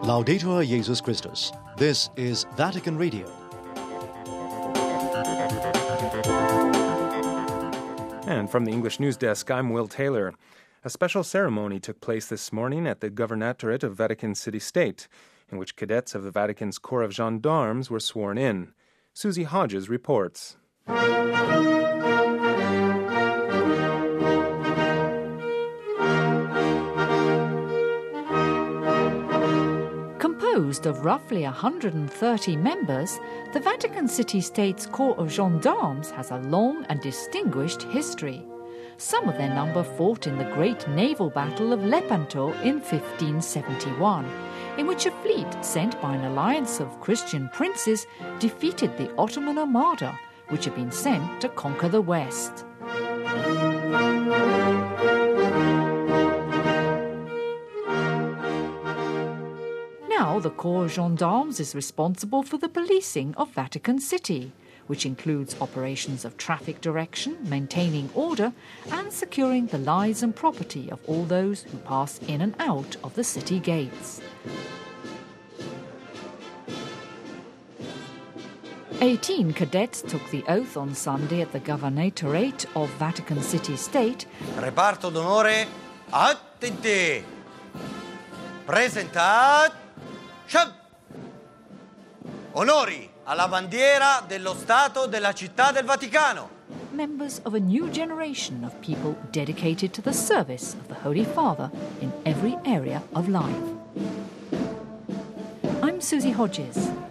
Laudetur Jesus Christus. This is Vatican Radio. And from the English News Desk, I'm Will Taylor. A special ceremony took place this morning at the Governorate of Vatican City State, in which cadets of the Vatican's Corps of Gendarmes were sworn in. Susie Hodges reports. Composed of roughly 130 members, the Vatican City-State's Corps of Gendarmes has a long and distinguished history. Some of their number fought in the great naval battle of Lepanto in 1571, in which a fleet sent by an alliance of Christian princes defeated the Ottoman Armada, which had been sent to conquer the West. Now, the Corps of Gendarmes is responsible for the policing of Vatican City, which includes operations of traffic direction, maintaining order, and securing the lives and property of all those who pass in and out of the city gates. 18 cadets took the oath on Sunday at the Governorate of Vatican City State. Reparto d'onore, attenti! Presentat... Onori alla bandiera dello Stato della Città del Vaticano. Members of a new generation of people dedicated to the service of the Holy Father in every area of life. I'm Susie Hodges.